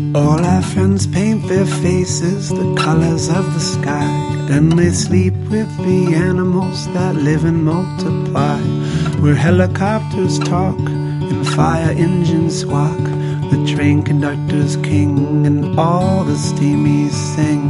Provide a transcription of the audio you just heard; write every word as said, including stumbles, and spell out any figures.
All our friends paint their faces the colors of the sky, and they sleep with the animals that live and multiply. Where helicopters talk and fire engines squawk, the train conductor's king and all the steamies sing.